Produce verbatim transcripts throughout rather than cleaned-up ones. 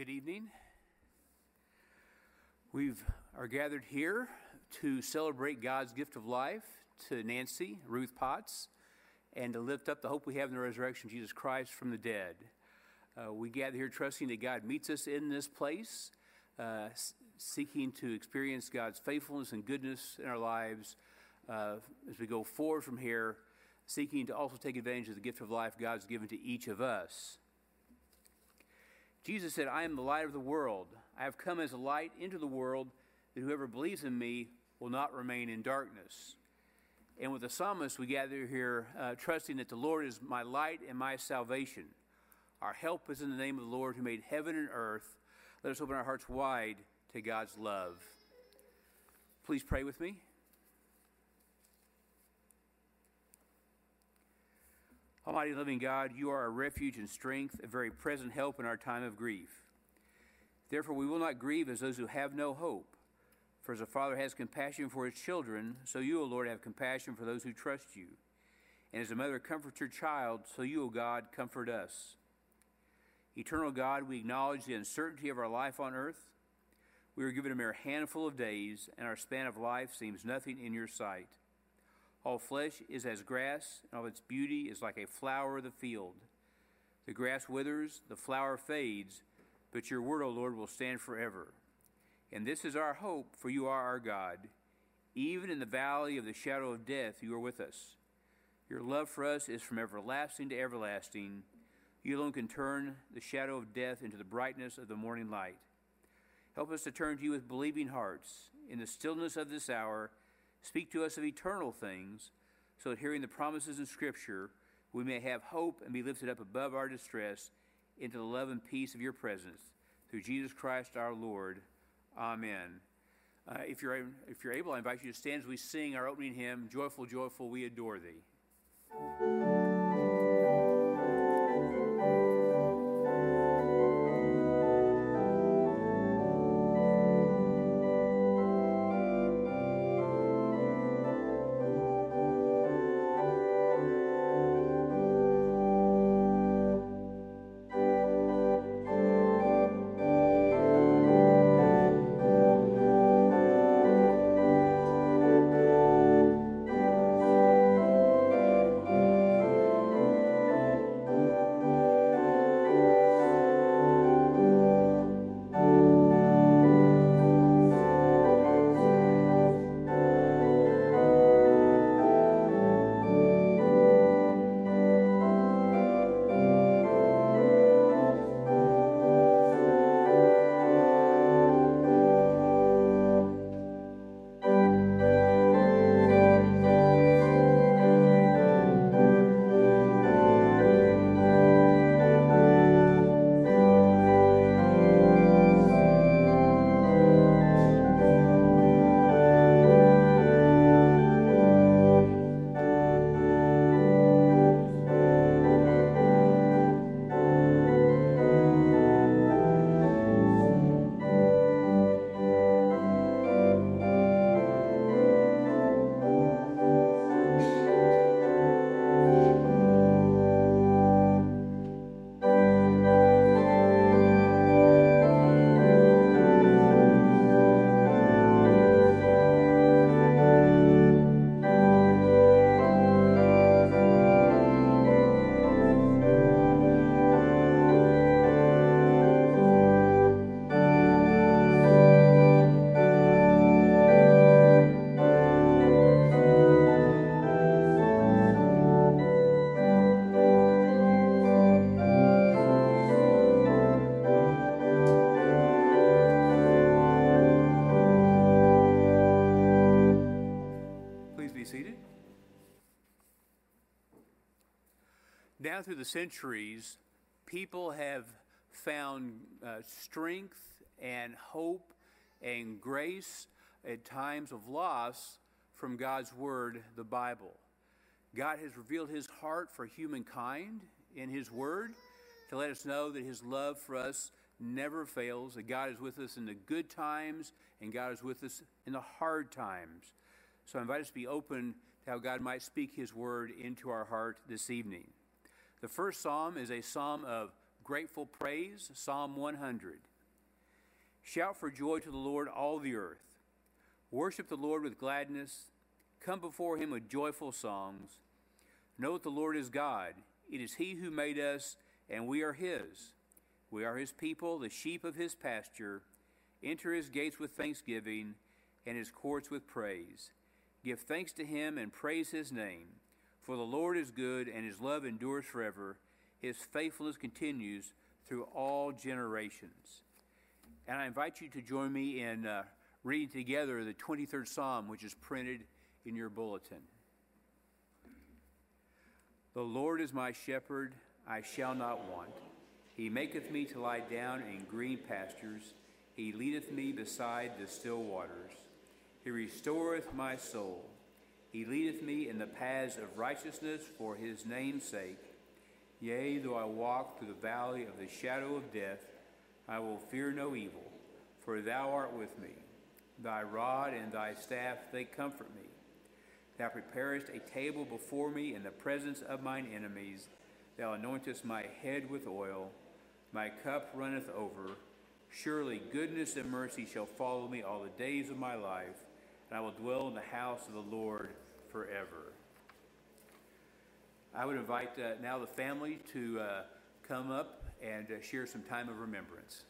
Good evening. We are gathered here to celebrate God's gift of life to Nancy Ruth Potts and to lift up the hope we have in the resurrection of Jesus Christ from the dead. Uh, we gather here trusting that God meets us in this place, uh, seeking to experience God's faithfulness and goodness in our lives uh, as we go forward from here, seeking to also take advantage of the gift of life God's given to each of us. Jesus said, I am the light of the world. I have come as a light into the world, that whoever believes in me will not remain in darkness. And with the psalmist, we gather here uh, trusting that the Lord is my light and my salvation. Our help is in the name of the Lord who made heaven and earth. Let us open our hearts wide to God's love. Please pray with me. Almighty living God, you are our refuge and strength, a very present help in our time of grief. Therefore we will not grieve as those who have no hope. For as a father has compassion for his children, so you, O Lord, have compassion for those who trust you. And as a mother comforts her child, so you, O God, comfort us. Eternal God, we acknowledge the uncertainty of our life on earth. We are given a mere handful of days, and our span of life seems nothing in your sight. All flesh is as grass, and all its beauty is like a flower of the field. The grass withers, the flower fades, but your word, O Lord, will stand forever. And this is our hope, for you are our God. Even in the valley of the shadow of death, you are with us. Your love for us is from everlasting to everlasting. You alone can turn the shadow of death into the brightness of the morning light. Help us to turn to you with believing hearts. In the stillness of this hour, speak to us of eternal things, so that hearing the promises in Scripture, we may have hope and be lifted up above our distress into the love and peace of your presence. Through Jesus Christ our Lord. Amen. Uh, if you're if you're able, I invite you to stand as we sing our opening hymn, Joyful, Joyful, We Adore Thee. Down through the centuries, people have found uh, strength and hope and grace at times of loss from God's Word, the Bible. God has revealed His heart for humankind in His Word to let us know that His love for us never fails, that God is with us in the good times and God is with us in the hard times. So I invite us to be open to how God might speak His Word into our heart this evening. The first psalm is a psalm of grateful praise, Psalm one hundred. Shout for joy to the Lord, all the earth. Worship the Lord with gladness. Come before him with joyful songs. Know that the Lord is God. It is he who made us, and we are his. We are his people, the sheep of his pasture. Enter his gates with thanksgiving, and his courts with praise. Give thanks to him and praise his name. For the Lord is good, and his love endures forever. His faithfulness continues through all generations. And I invite you to join me in uh, reading together the twenty-third Psalm, which is printed in your bulletin. The Lord is my shepherd, I shall not want. He maketh me to lie down in green pastures. He leadeth me beside the still waters. He restoreth my soul. He leadeth me in the paths of righteousness for his name's sake. Yea, though I walk through the valley of the shadow of death, I will fear no evil, for thou art with me. Thy rod and thy staff, they comfort me. Thou preparest a table before me in the presence of mine enemies. Thou anointest my head with oil. My cup runneth over. Surely goodness and mercy shall follow me all the days of my life, and I will dwell in the house of the Lord forever. I would invite uh, now the family to uh, come up and uh, share some time of remembrance.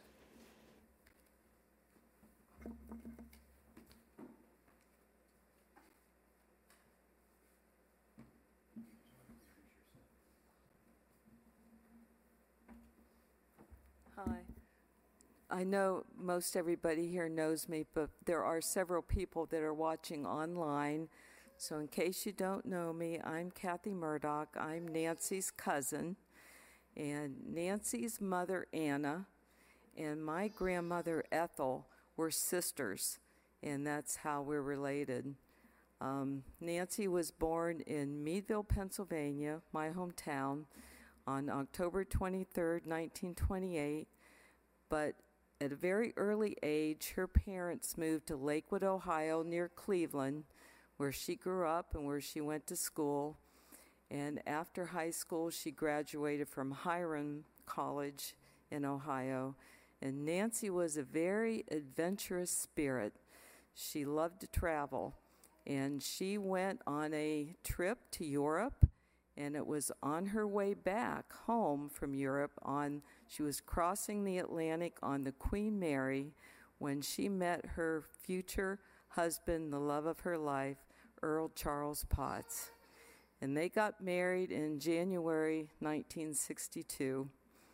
Hi. I know most everybody here knows me, but there are several people that are watching online. So in case you don't know me, I'm Kathy Murdoch. I'm Nancy's cousin. And Nancy's mother, Anna, and my grandmother, Ethel, were sisters. And that's how we're related. Um, Nancy was born in Meadville, Pennsylvania, my hometown, on October twenty-third, nineteen twenty-eight. But at a very early age, her parents moved to Lakewood, Ohio, near Cleveland, where she grew up and where she went to school. And after high school, she graduated from Hiram College in Ohio. And Nancy was a very adventurous spirit. She loved to travel. And she went on a trip to Europe, and it was on her way back home from Europe. On she was crossing the Atlantic on the Queen Mary when she met her future husband, the love of her life, Earl Charles Potts. And they got married in January nineteen sixty-two.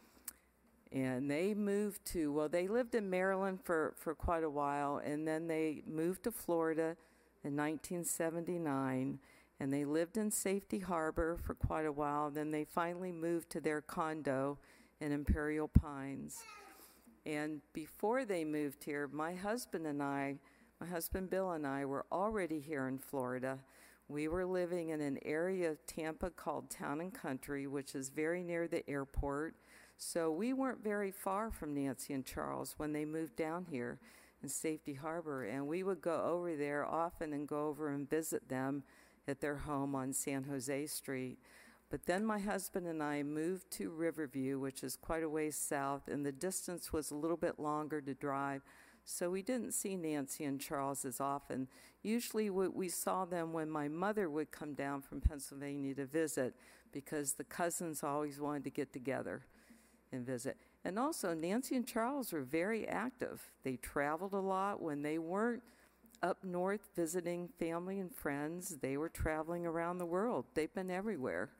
And they moved to, well, they lived in Maryland for, for quite a while, and then they moved to Florida in nineteen seventy-nine. And they lived in Safety Harbor for quite a while. Then they finally moved to their condo in Imperial Pines. And before they moved here, my husband and I, my husband Bill and I were already here in Florida. We were living in an area of Tampa called Town and Country, which is very near the airport. So we weren't very far from Nancy and Charles when they moved down here in Safety Harbor. And we would go over there often and go over and visit them at their home on San Jose Street. But then my husband and I moved to Riverview, which is quite a ways south, and the distance was a little bit longer to drive. So we didn't see Nancy and Charles as often. Usually we, we saw them when my mother would come down from Pennsylvania to visit, because the cousins always wanted to get together and visit. And also, Nancy and Charles were very active. They traveled a lot. When they weren't up north visiting family and friends, they were traveling around the world. They've been everywhere.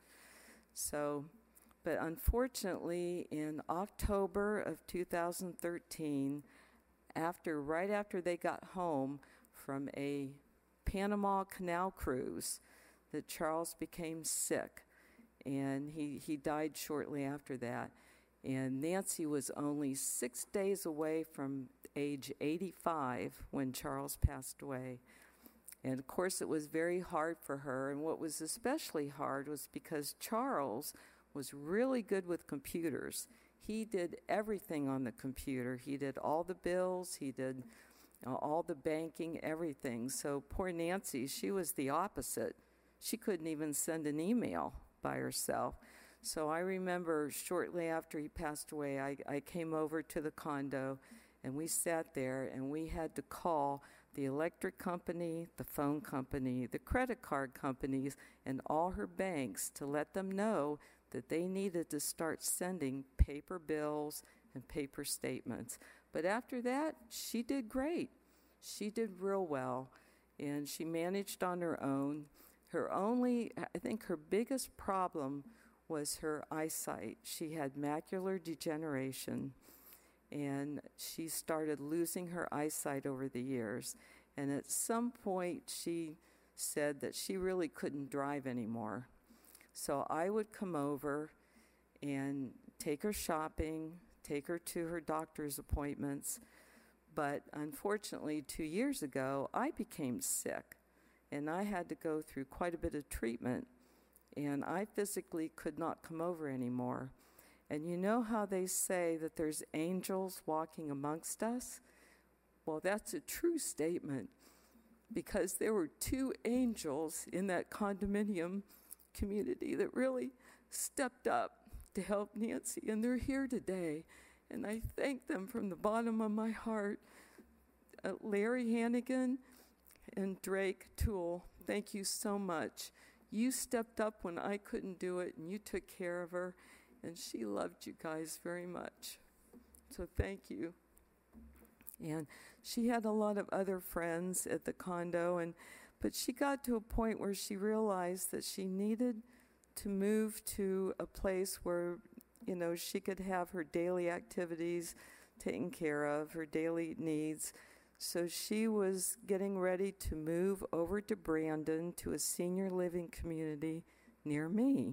So, but unfortunately, in October of two thousand thirteen, after right after they got home from a Panama Canal cruise, that Charles became sick, and he, he died shortly after that. And Nancy was only six days away from age eighty-five when Charles passed away. And of course, it was very hard for her. And what was especially hard was because Charles was really good with computers. He did everything on the computer. He did all the bills. He did uh, all the banking, everything. So poor Nancy, she was the opposite. She couldn't even send an email by herself. So I remember shortly after he passed away, I, I came over to the condo, And we sat there and we had to call the electric company, the phone company, the credit card companies, and all her banks to let them know that they needed to start sending paper bills and paper statements. But after that, she did great. She did real well, and she managed on her own. Her only, I think her biggest problem was her eyesight. She had macular degeneration, and she started losing her eyesight over the years. And at some point, she said that she really couldn't drive anymore. So I would come over and take her shopping, take her to her doctor's appointments. But unfortunately, two years ago, I became sick, and I had to go through quite a bit of treatment, and I physically could not come over anymore. And you know how they say that there's angels walking amongst us? Well, that's a true statement, because there were two angels in that condominium community that really stepped up to help Nancy, and they're here today. And I thank them from the bottom of my heart. Uh, Larry Hannigan and Drake Toole, thank you so much. You stepped up when I couldn't do it, and you took care of her, and she loved you guys very much. So thank you. And she had a lot of other friends at the condo, and but she got to a point where she realized that she needed to move to a place where, you know, she could have her daily activities taken care of, her daily needs. So she was getting ready to move over to Brandon to a senior living community near me.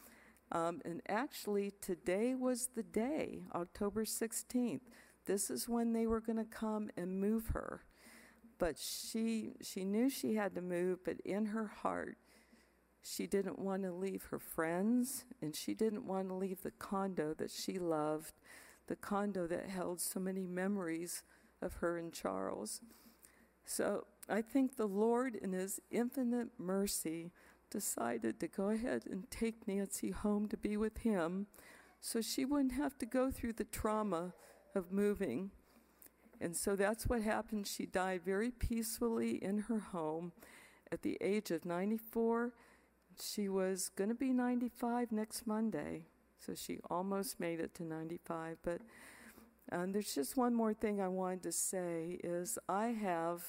Um, and actually, today was the day, October sixteenth. This is when they were going to come and move her. But she she knew she had to move, but in her heart, she didn't want to leave her friends, and she didn't want to leave the condo that she loved, the condo that held so many memories of her and Charles. So I think the Lord, in his infinite mercy, decided to go ahead and take Nancy home to be with him so she wouldn't have to go through the trauma of moving. And so that's what happened. She died very peacefully in her home at the age of ninety-four. She was going to be ninety-five next Monday, so she almost made it to ninety-five. But um, there's just one more thing I wanted to say is I have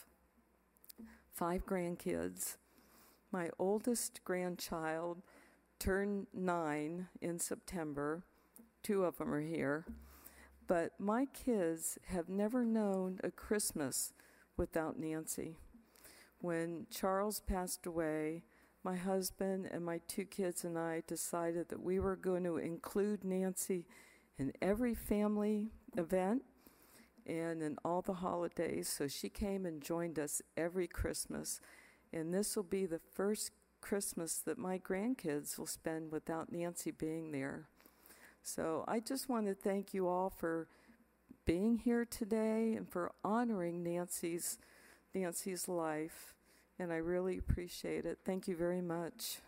five grandkids. My oldest grandchild turned nine in September. Two of them are here. But my kids have never known a Christmas without Nancy. When Charles passed away, my husband and my two kids and I decided that we were going to include Nancy in every family event and in all the holidays. So she came and joined us every Christmas. And this will be the first Christmas that my grandkids will spend without Nancy being there. So I just want to thank you all for being here today and for honoring Nancy's Nancy's life. And I really appreciate it. Thank you very much.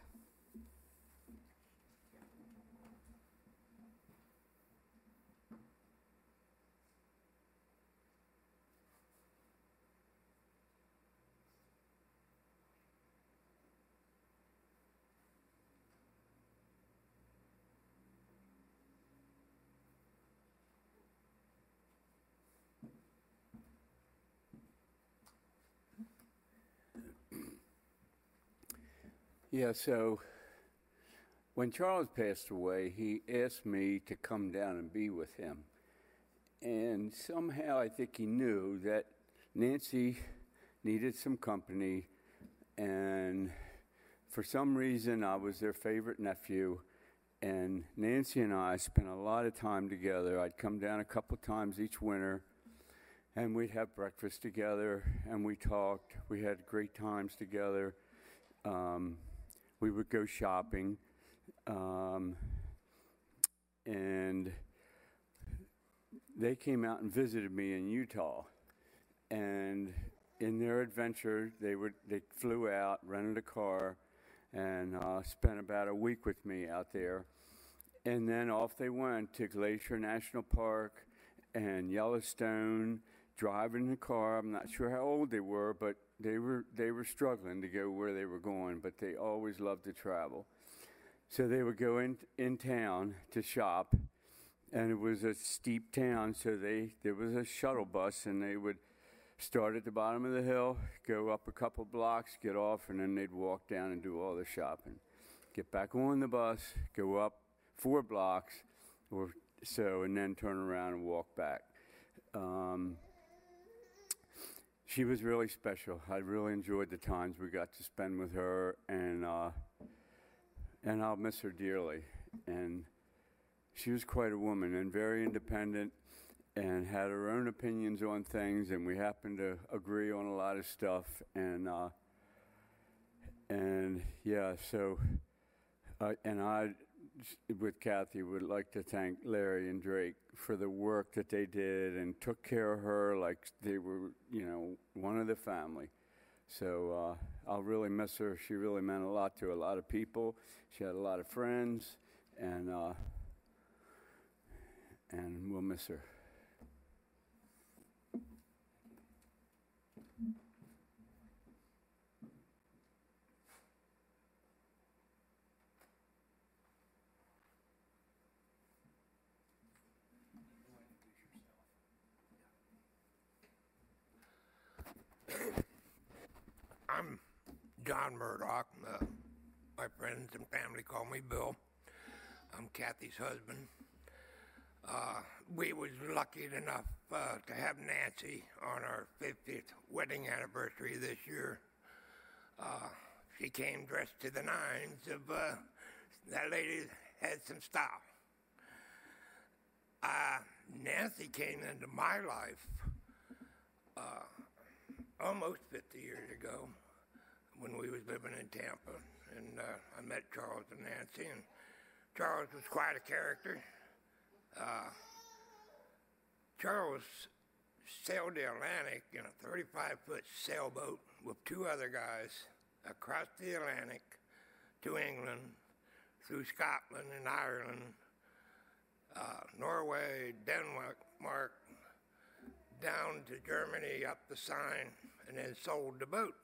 Yeah, so when Charles passed away, he asked me to come down and be with him. And somehow I think he knew that Nancy needed some company, and for some reason I was their favorite nephew, and Nancy and I spent a lot of time together. I'd come down a couple times each winter, and we'd have breakfast together, and we talked. We had great times together. Um, We would go shopping, um, and they came out and visited me in Utah. And in their adventure, they would they flew out, rented a car, and uh, spent about a week with me out there. And then off they went to Glacier National Park and Yellowstone, driving the car. I'm not sure how old they were, but they were they were struggling to go where they were going, but they always loved to travel. So they would go in in town to shop, and it was a steep town, so they there was a shuttle bus, and they would start at the bottom of the hill, go up a couple blocks, get off, and then they'd walk down and do all the shopping. Get back on the bus, go up four blocks or so, and then turn around and walk back. Um, she was really special. I really enjoyed the times we got to spend with her, and uh, and I'll miss her dearly. And she was quite a woman and very independent and had her own opinions on things, and we happened to agree on a lot of stuff. And uh, and yeah, so uh, and I, with Kathy, would like to thank Larry and Drake for the work that they did and took care of her like they were, you know, one of the family. So uh, I'll really miss her. She really meant a lot to a lot of people. She had a lot of friends, and uh, and we'll miss her. I'm John Murdoch. Uh, my friends and family call me Bill. I'm Kathy's husband. Uh, we was lucky enough uh, to have Nancy on our fiftieth wedding anniversary this year. Uh, she came dressed to the nines of, uh, that lady had some style. Uh, Nancy came into my life uh, almost fifty years ago when we was living in Tampa, and uh, I met Charles and Nancy, and Charles was quite a character. Uh, Charles sailed the Atlantic in a thirty-five foot sailboat with two other guys across the Atlantic to England, through Scotland and Ireland, uh, Norway, Denmark, down to Germany, up the Seine, and then sold the boat.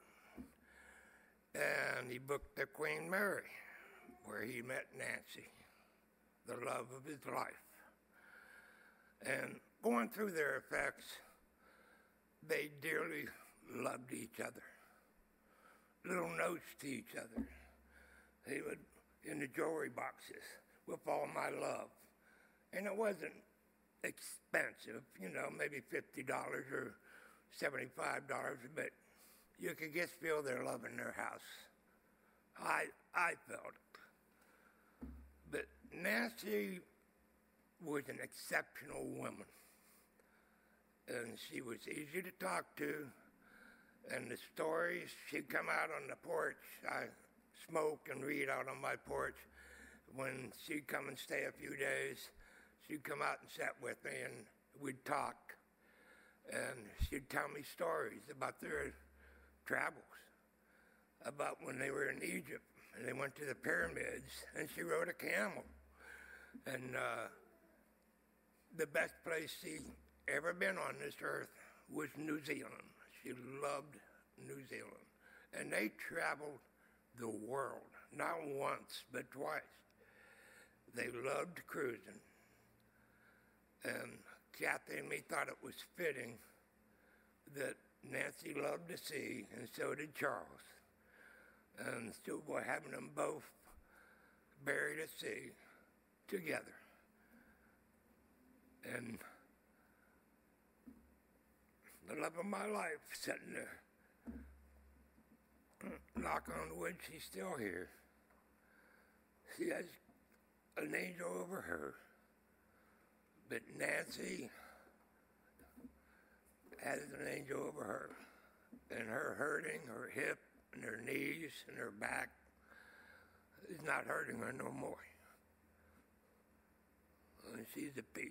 And he booked the Queen Mary, where he met Nancy, the love of his life. And going through their effects, they dearly loved each other. Little notes to each other. They would, in the jewelry boxes, with all my love. And it wasn't expensive, you know, maybe fifty dollars or seventy-five dollars, but you could just feel their love in their house. I I felt it. But Nancy was an exceptional woman. And she was easy to talk to. And the stories, she'd come out on the porch. I smoke and read out on my porch. When she'd come and stay a few days, she'd come out and sit with me, and we'd talk. And she'd tell me stories about their travels, about when they were in Egypt and they went to the pyramids, and she rode a camel. And uh, the best place she ever been on this earth was New Zealand. She loved New Zealand. And they traveled the world, not once, but twice. They loved cruising. And Kathy and me thought it was fitting that Nancy loved the sea, and so did Charles. And so we're having them both buried at sea together. And the love of my life sitting there. Knock on wood, she's still here. She has an angel over her. But Nancy has an angel over her. And her hurting, her hip, and her knees, and her back is not hurting her no more. And she's at peace.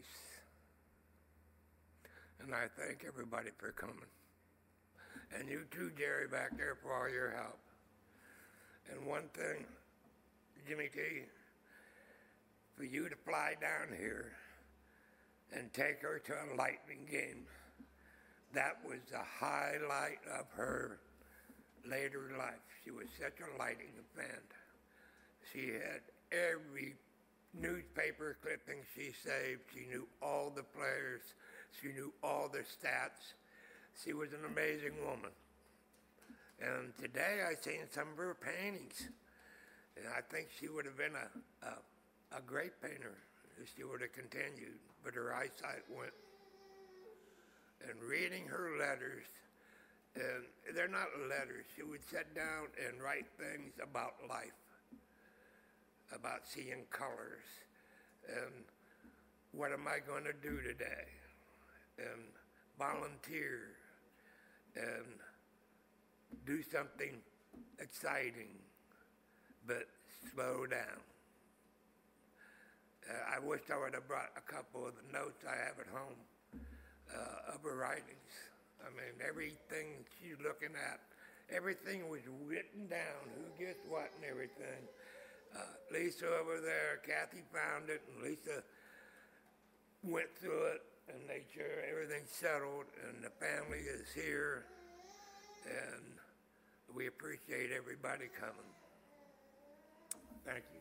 And I thank everybody for coming. And you too, Jerry, back there, for all your help. And one thing, Jimmy T, for you to fly down here and take her to a Lightning game. That was the highlight of her later life. She was such a Lightning fan. She had every newspaper clipping she saved. She knew all the players. She knew all the stats. She was an amazing woman. And today I seen some of her paintings. And I think she would have been a, a, a great painter if she would have continued. But her eyesight went. And reading her letters, and they're not letters. She would sit down and write things about life, about seeing colors, and what am I going to do today, and volunteer, and do something exciting, but slow down. Uh, I wish I would have brought a couple of the notes I have at home uh, of her writings. I mean, everything she's looking at, everything was written down, who gets what and everything. Uh, Lisa over there, Kathy found it, and Lisa went through it and made sure everything's settled, and the family is here, and we appreciate everybody coming. Thank you.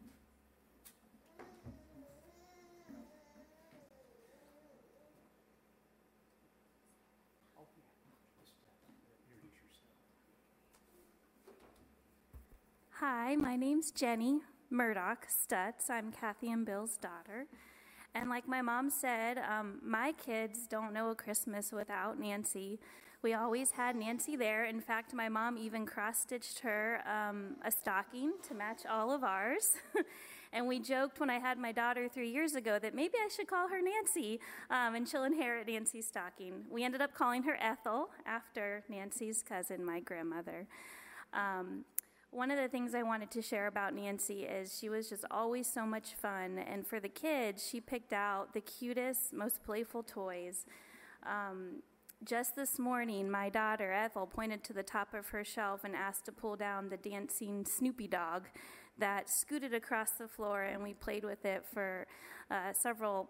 Hi, my name's Jenny Murdoch Stutz. I'm Kathy and Bill's daughter. And like my mom said, um, my kids don't know a Christmas without Nancy. We always had Nancy there. In fact, my mom even cross-stitched her um, a stocking to match all of ours. And we joked when I had my daughter three years ago that maybe I should call her Nancy, um, and she'll inherit Nancy's stocking. We ended up calling her Ethel after Nancy's cousin, my grandmother. Um, One of the things I wanted to share about Nancy is she was just always so much fun, and for the kids, she picked out the cutest, most playful toys. Um, just this morning, my daughter, Ethel, pointed to the top of her shelf and asked to pull down the dancing Snoopy dog that scooted across the floor, and we played with it for uh, several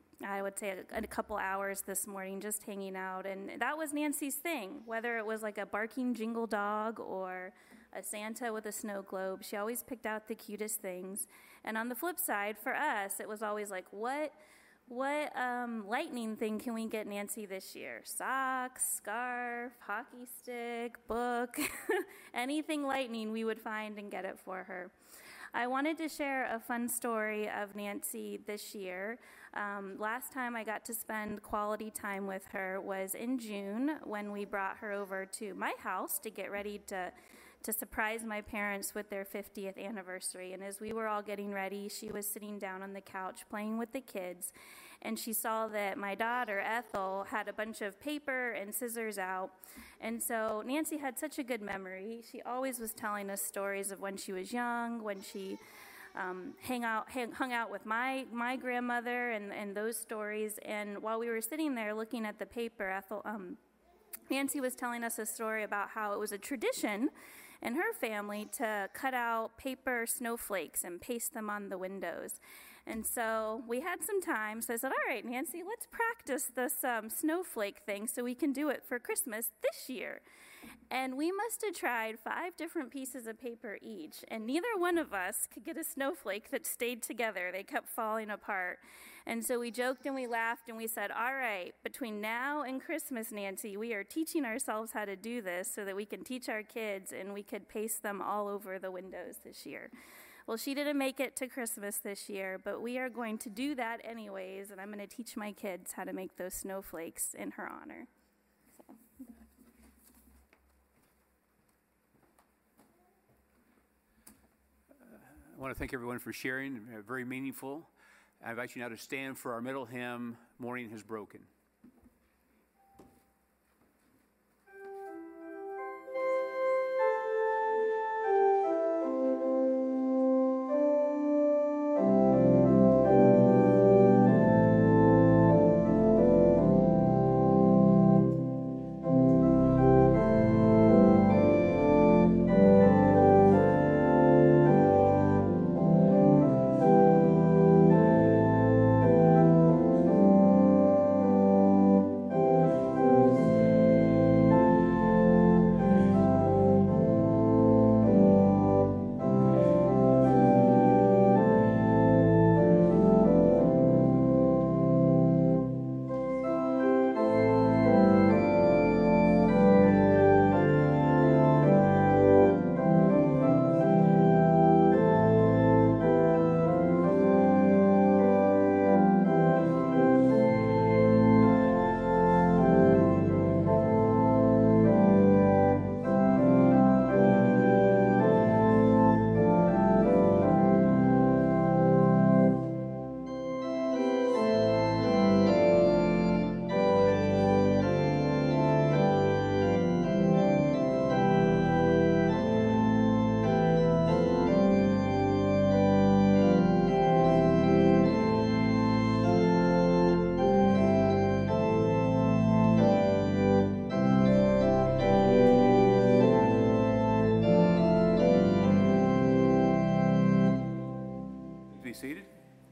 I would say a, a couple hours this morning just hanging out, and that was Nancy's thing, whether it was like a barking jingle dog or a Santa with a snow globe. She always picked out the cutest things. And on the flip side, for us, it was always like, what what um, lightning thing can we get Nancy this year? Socks, scarf, hockey stick, book, anything lightning we would find and get it for her. I wanted to share a fun story of Nancy this year. Um, last time I got to spend quality time with her was in June when we brought her over to my house to get ready to to surprise my parents with their fiftieth anniversary. And as we were all getting ready, she was sitting down on the couch playing with the kids, and she saw that my daughter, Ethel, had a bunch of paper and scissors out. And so Nancy had such a good memory. She always was telling us stories of when she was young, when she um, hang out, hang, hung out with my, my grandmother, and, and those stories. And while we were sitting there looking at the paper, Ethel, um, Nancy was telling us a story about how it was a tradition in her family to cut out paper snowflakes and paste them on the windows. And so we had some time, so I said, all right, Nancy, let's practice this um, snowflake thing so we can do it for Christmas this year. And we must have tried five different pieces of paper each, and neither one of us could get a snowflake that stayed together. They kept falling apart. And so we joked and we laughed and we said, all right, between now and Christmas, Nancy, we are teaching ourselves how to do this so that we can teach our kids and we could paste them all over the windows this year. Well, she didn't make it to Christmas this year, but we are going to do that anyways, and I'm going to teach my kids how to make those snowflakes in her honor. So. I want to thank everyone for sharing, uh, very meaningful. I invite you now to stand for our middle hymn, Morning Has Broken. Thank you. seated.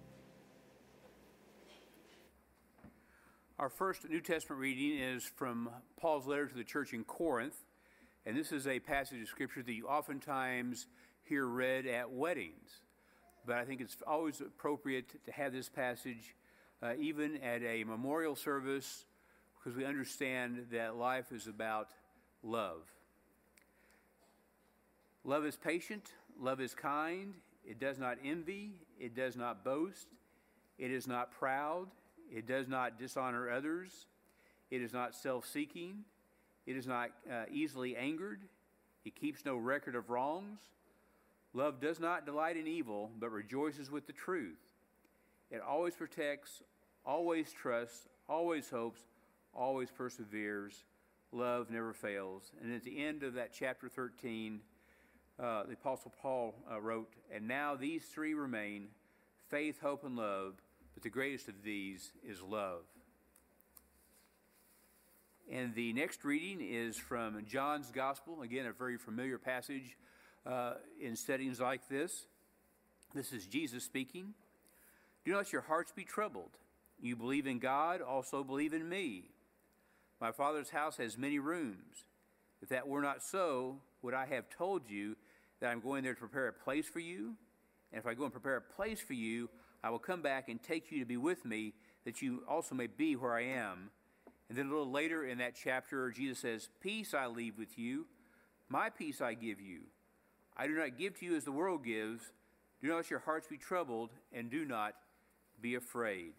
Our first New Testament reading is from Paul's letter to the church in Corinth, and this is a passage of Scripture that you oftentimes hear read at weddings. But I think it's always appropriate to have this passage uh, even at a memorial service, because we understand that life is about love. Love is patient, love is kind, it does not envy, it does not boast, it is not proud, it does not dishonor others, it is not self-seeking, it is not uh, easily angered, it keeps no record of wrongs. Love does not delight in evil, but rejoices with the truth. It always protects, always trusts, always hopes, always perseveres. Love never fails. And at the end of that chapter thirteen, uh, the Apostle Paul uh, wrote, "And now these three remain, faith, hope, and love, but the greatest of these is love." And the next reading is from John's Gospel, again, a very familiar passage uh, in settings like this. This is Jesus speaking. "Do not let your hearts be troubled. You believe in God, also believe in me. My Father's house has many rooms. If that were not so, would I have told you that I'm going there to prepare a place for you? And if I go and prepare a place for you, I will come back and take you to be with me, that you also may be where I am." And then a little later in that chapter, Jesus says, "Peace I leave with you, my peace I give you. I do not give to you as the world gives. Do not let your hearts be troubled, and do not be afraid."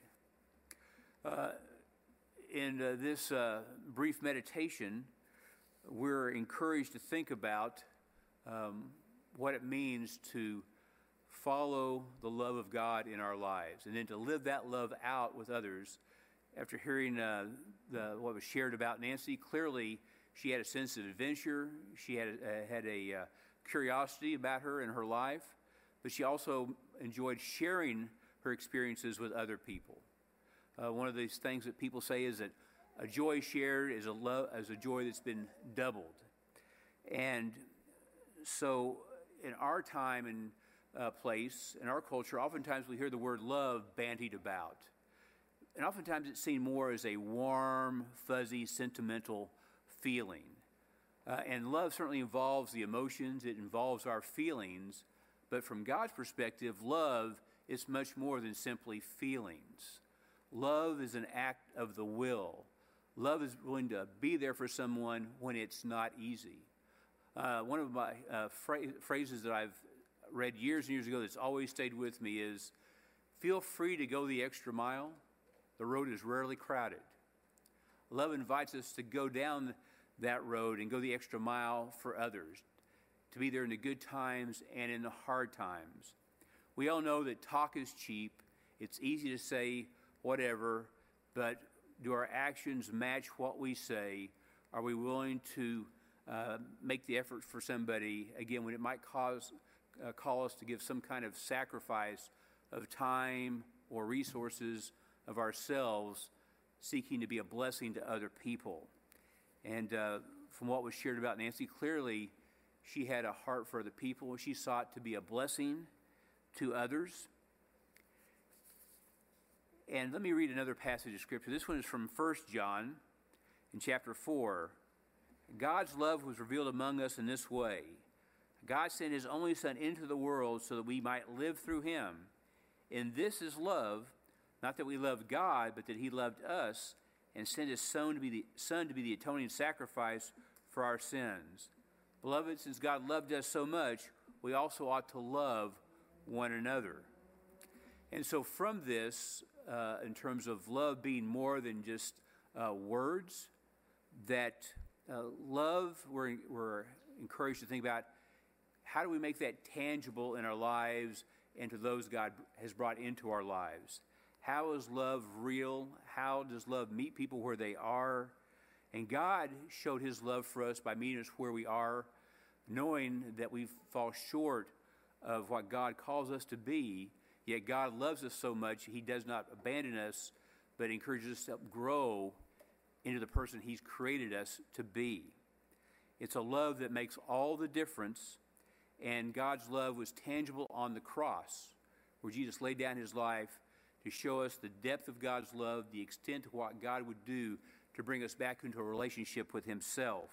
Uh, in uh, this uh, brief meditation, we're encouraged to think about um, what it means to follow the love of God in our lives, and then to live that love out with others. After hearing uh, the, what was shared about Nancy, clearly she had a sense of adventure. She had a, had a uh, curiosity about her and her life, but she also enjoyed sharing her experiences with other people. Uh, one of these things that people say is that a joy shared is a love, is a joy that's been doubled. And so, in our time and uh, place, in our culture, oftentimes we hear the word love bandied about. And oftentimes it's seen more as a warm, fuzzy, sentimental feeling. Uh, and love certainly involves the emotions, it involves our feelings, but from God's perspective, love is much more than simply feelings. Love is an act of the will. Love is willing to be there for someone when it's not easy. Uh, one of my uh, phra- phrases that I've read years and years ago that's always stayed with me is, "Feel free to go the extra mile. The road is rarely crowded." Love invites us to go down that road and go the extra mile for others, to be there in the good times and in the hard times. We all know that talk is cheap. It's easy to say whatever, but do our actions match what we say? Are we willing to uh, make the effort for somebody, again, when it might cause uh, call us to give some kind of sacrifice of time or resources of ourselves, seeking to be a blessing to other people? And uh, from what was shared about Nancy, clearly she had a heart for other people. She sought to be a blessing to others. And let me read another passage of Scripture. This one is from First John in chapter four. "God's love was revealed among us in this way. God sent his only Son into the world so that we might live through him. And this is love, not that we loved God, but that he loved us and sent his Son to be the, son to be the atoning sacrifice for our sins. Beloved, since God loved us so much, we also ought to love one another." And so from this, uh, in terms of love being more than just uh, words, that uh, love, we're, we're encouraged to think about, how do we make that tangible in our lives and to those God has brought into our lives? How is love real? How does love meet people where they are? And God showed his love for us by meeting us where we are, knowing that we fall short of what God calls us to be, yet God loves us so much, he does not abandon us, but encourages us to grow into the person he's created us to be. It's a love that makes all the difference, and God's love was tangible on the cross, where Jesus laid down his life to show us the depth of God's love, the extent of what God would do to bring us back into a relationship with himself.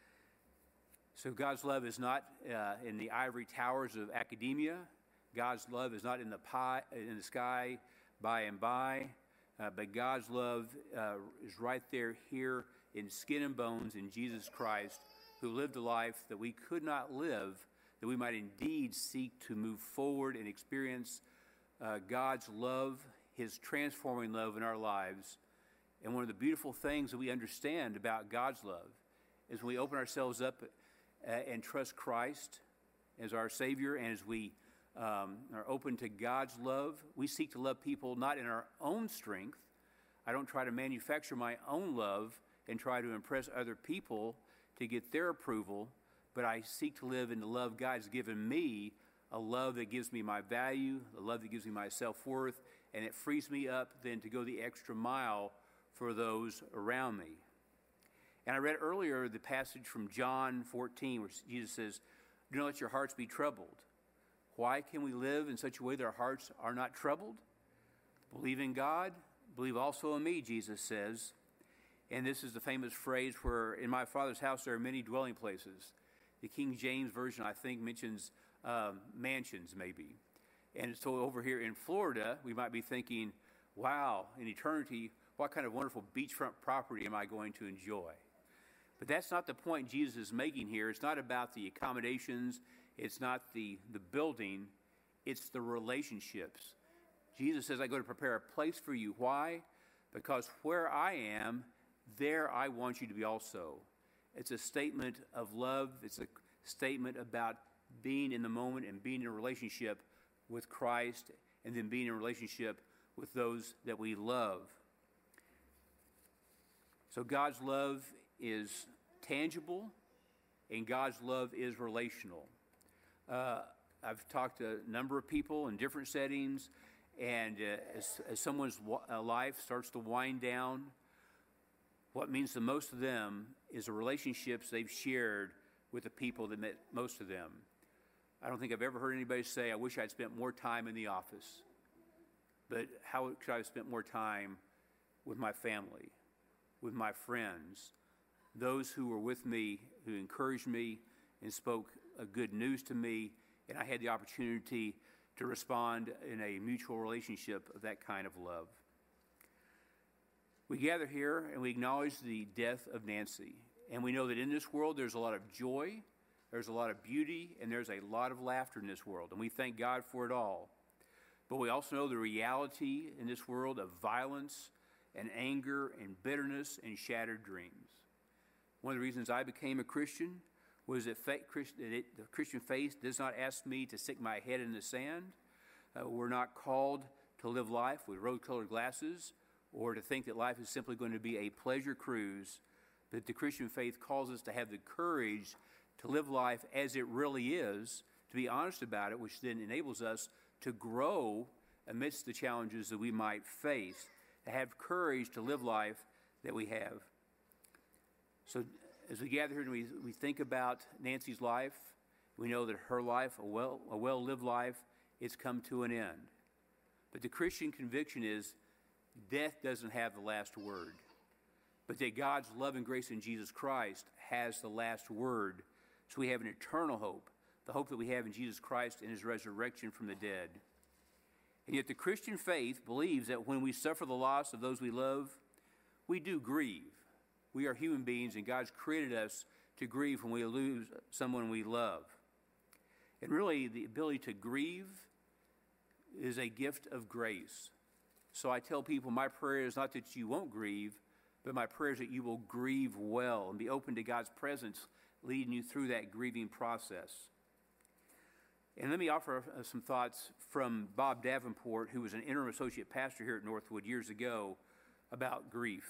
So God's love is not uh, in the ivory towers of academia. God's love is not in the pie, in the sky by and by, uh, but God's love uh, is right there here in skin and bones in Jesus Christ, who lived a life that we could not live, that we might indeed seek to move forward and experience uh, God's love, his transforming love in our lives. And one of the beautiful things that we understand about God's love is when we open ourselves up uh, and trust Christ as our Savior, and as we um, are open to God's love, we seek to love people not in our own strength. I don't try to manufacture my own love and try to impress other people to get their approval, but I seek to live in the love God's given me, a love that gives me my value, a love that gives me my self-worth, and it frees me up then to go the extra mile for those around me. And I read earlier the passage from John fourteen where Jesus says, "Do not let your hearts be troubled." Why can we live in such a way that our hearts are not troubled? Believe in God, believe also in me, Jesus says. And this is the famous phrase where, in my Father's house there are many dwelling places. The King James Version, I think, mentions um, mansions maybe. And so over here in Florida, we might be thinking, wow, in eternity, what kind of wonderful beachfront property am I going to enjoy? But that's not the point Jesus is making here. It's not about the accommodations. It's not the, the building. It's the relationships. Jesus says, I go to prepare a place for you. Why? Because where I am, there I want you to be also. It's a statement of love. It's a statement about being in the moment and being in a relationship with Christ, and then being in a relationship with those that we love. So God's love is tangible, and God's love is relational. Uh, I've talked to a number of people in different settings, and uh, as, as someone's w- life starts to wind down, what means the most to them is the relationships they've shared with the people that met most of them. I don't think I've ever heard anybody say, I wish I'd spent more time in the office. But how could I have spent more time with my family, with my friends, those who were with me, who encouraged me and spoke uh, good news to me, and I had the opportunity to respond in a mutual relationship of that kind of love. We gather here and we acknowledge the death of Nancy. And we know that in this world there's a lot of joy, there's a lot of beauty, and there's a lot of laughter in this world. And we thank God for it all. But we also know the reality in this world of violence and anger and bitterness and shattered dreams. One of the reasons I became a Christian was that faith, the Christian faith does not ask me to stick my head in the sand. Uh, we're not called to live life with rose-colored glasses or to think that life is simply going to be a pleasure cruise. But the Christian faith calls us to have the courage to live life as it really is, to be honest about it, which then enables us to grow amidst the challenges that we might face, to have courage to live life that we have. So as we gather here and we, we think about Nancy's life, we know that her life, a well, a well-lived life, it's come to an end. But the Christian conviction is death doesn't have the last word, but that God's love and grace in Jesus Christ has the last word. So we have an eternal hope, the hope that we have in Jesus Christ and his resurrection from the dead. And yet the Christian faith believes that when we suffer the loss of those we love, we do grieve. We are human beings, and God's created us to grieve when we lose someone we love. And really, the ability to grieve is a gift of grace. So I tell people my prayer is not that you won't grieve, but my prayer is that you will grieve well and be open to God's presence leading you through that grieving process. And let me offer uh, some thoughts from Bob Davenport, who was an interim associate pastor here at Northwood years ago, about grief.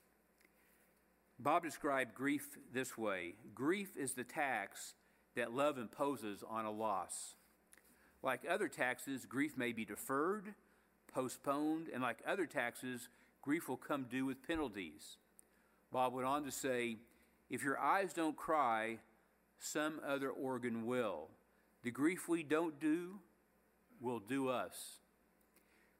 Bob described grief this way: grief is the tax that love imposes on a loss. Like other taxes, grief may be deferred, postponed, and like other taxes, grief will come due with penalties. Bob went on to say, if your eyes don't cry, some other organ will. The grief we don't do will do us.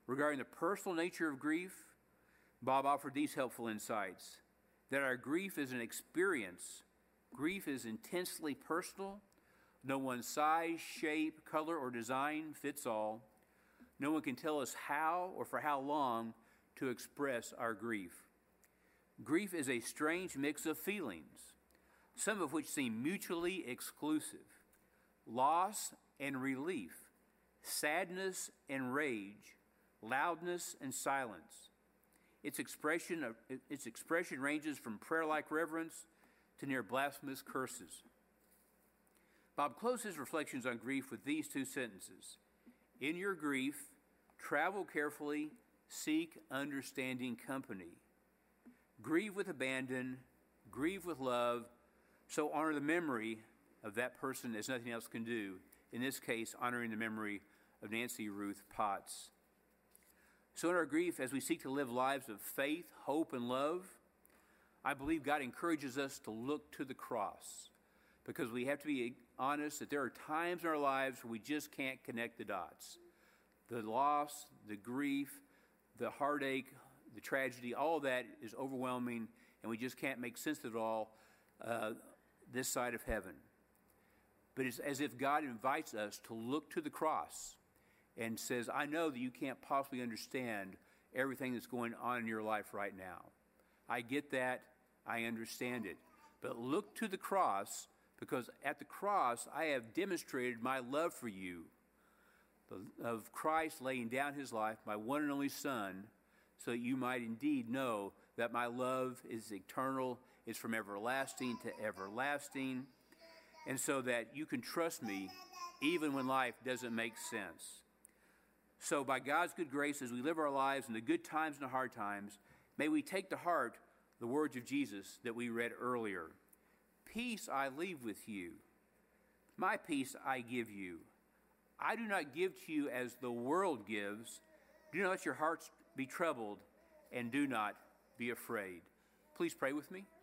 Regarding the personal nature of grief, Bob offered these helpful insights: that our grief is an experience. Grief is intensely personal. No one size, shape, color, or design fits all. No one can tell us how or for how long to express our grief. Grief is a strange mix of feelings, some of which seem mutually exclusive: loss and relief, sadness and rage, loudness and silence. Its expression, of, its expression ranges from prayer-like reverence to near blasphemous curses. Bob closed his reflections on grief with these two sentences: in your grief, travel carefully, seek understanding company. Grieve with abandon, grieve with love, so honor the memory of that person as nothing else can do. In this case, honoring the memory of Nancy Ruth Potts. So in our grief, as we seek to live lives of faith, hope, and love, I believe God encourages us to look to the cross, because we have to be honest that there are times in our lives where we just can't connect the dots. The loss, the grief, the heartache, the tragedy, all of that is overwhelming, and we just can't make sense of it all uh, this side of heaven. But it's as if God invites us to look to the cross and says, I know that you can't possibly understand everything that's going on in your life right now. I get that. I understand it. But look to the cross, because at the cross, I have demonstrated my love for you, of Christ laying down his life, my one and only Son, so that you might indeed know that my love is eternal, is from everlasting to everlasting, and so that you can trust me even when life doesn't make sense. So by God's good grace, as we live our lives in the good times and the hard times, may we take to heart the words of Jesus that we read earlier. Peace I leave with you. My peace I give you. I do not give to you as the world gives. Do not let your hearts be troubled, and do not be afraid. Please pray with me.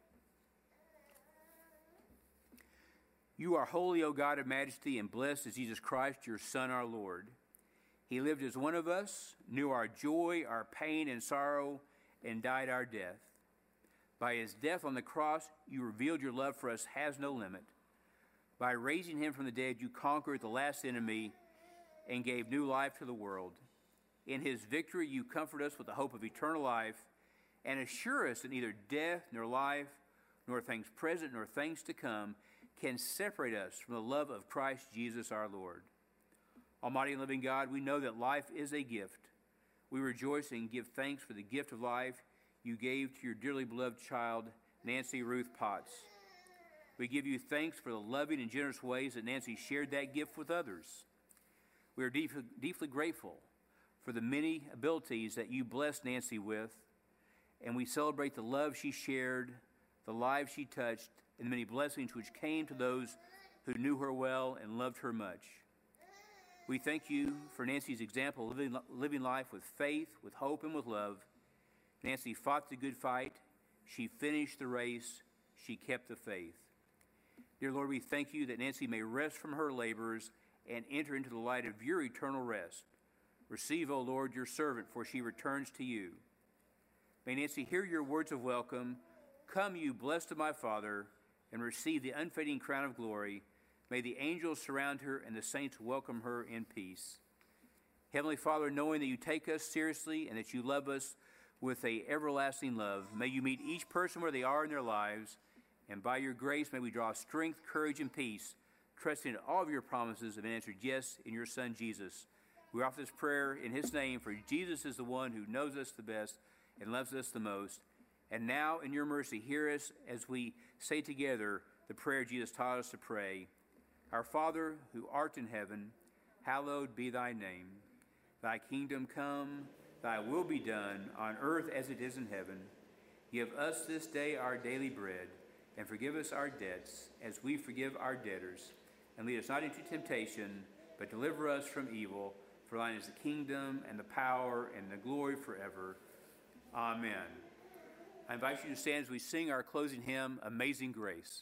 You are holy, O God of majesty, and blessed is Jesus Christ, your Son, our Lord. He lived as one of us, knew our joy, our pain, and sorrow, and died our death. By his death on the cross, you revealed your love for us has no limit. By raising him from the dead, you conquered the last enemy and gave new life to the world. In his victory, you comfort us with the hope of eternal life and assure us that neither death nor life, nor things present nor things to come, can separate us from the love of Christ Jesus our Lord. Almighty and living God, we know that life is a gift. We rejoice and give thanks for the gift of life you gave to your dearly beloved child, Nancy Ruth Potts. We give you thanks for the loving and generous ways that Nancy shared that gift with others. We are deep, deeply grateful for the many abilities that you blessed Nancy with, and we celebrate the love she shared, the lives she touched, and the many blessings which came to those who knew her well and loved her much. We thank you for Nancy's example of living, living life with faith, with hope, and with love. Nancy fought the good fight. She finished the race. She kept the faith. Dear Lord, we thank you that Nancy may rest from her labors and enter into the light of your eternal rest. Receive, O Lord, your servant, for she returns to you. May Nancy hear your words of welcome. Come, you blessed of my Father, and receive the unfading crown of glory. May the angels surround her and the saints welcome her in peace. Heavenly Father, knowing that you take us seriously and that you love us with an everlasting love, may you meet each person where they are in their lives, and by your grace may we draw strength, courage, and peace, trusting in all of your promises have been answered yes in your Son Jesus. We offer this prayer in his name, for Jesus is the one who knows us the best and loves us the most. And now, in your mercy, hear us as we say together the prayer Jesus taught us to pray. Our Father, who art in heaven, hallowed be thy name. Thy kingdom come, thy will be done, on earth as it is in heaven. Give us this day our daily bread, and forgive us our debts, as we forgive our debtors. And lead us not into temptation, but deliver us from evil. For thine is the kingdom, and the power, and the glory forever. Amen. I invite you to stand as we sing our closing hymn, Amazing Grace.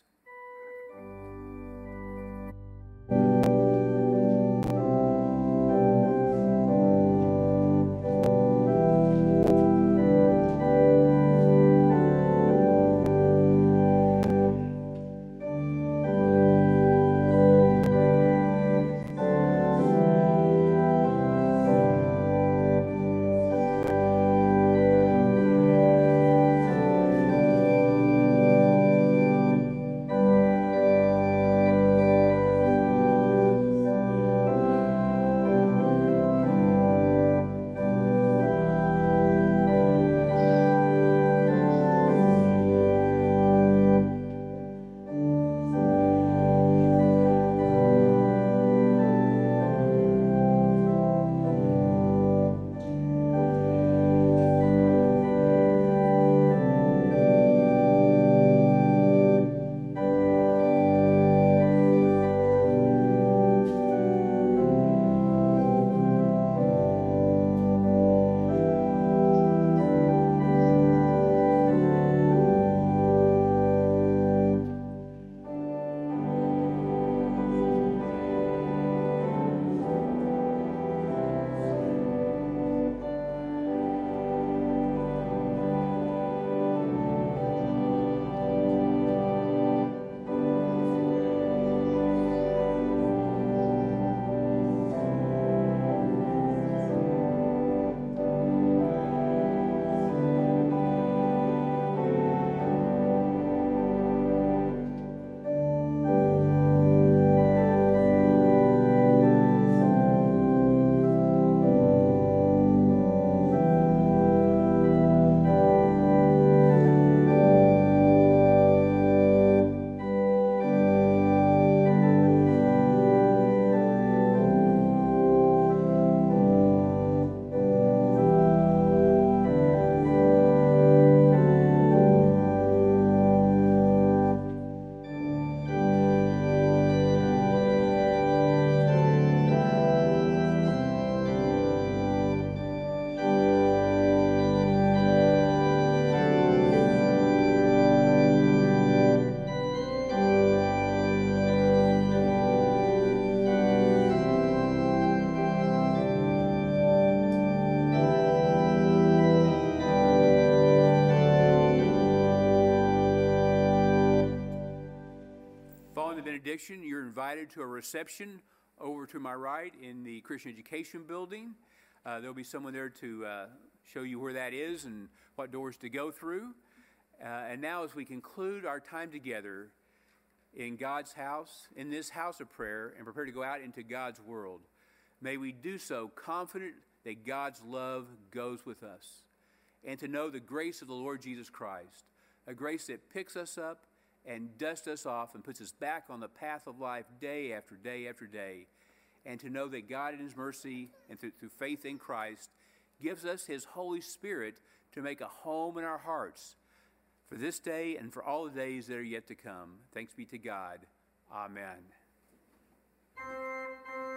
Following the benediction, you're invited to a reception over to my right in the Christian Education Building. Uh, there'll be someone there to uh, show you where that is and what doors to go through. Uh, and now as we conclude our time together in God's house, in this house of prayer, and prepare to go out into God's world, may we do so confident that God's love goes with us, and to know the grace of the Lord Jesus Christ, a grace that picks us up and dusts us off and puts us back on the path of life day after day after day, and to know that God in his mercy and through, through faith in Christ gives us his Holy Spirit to make a home in our hearts for this day and for all the days that are yet to come. Thanks be to God. Amen.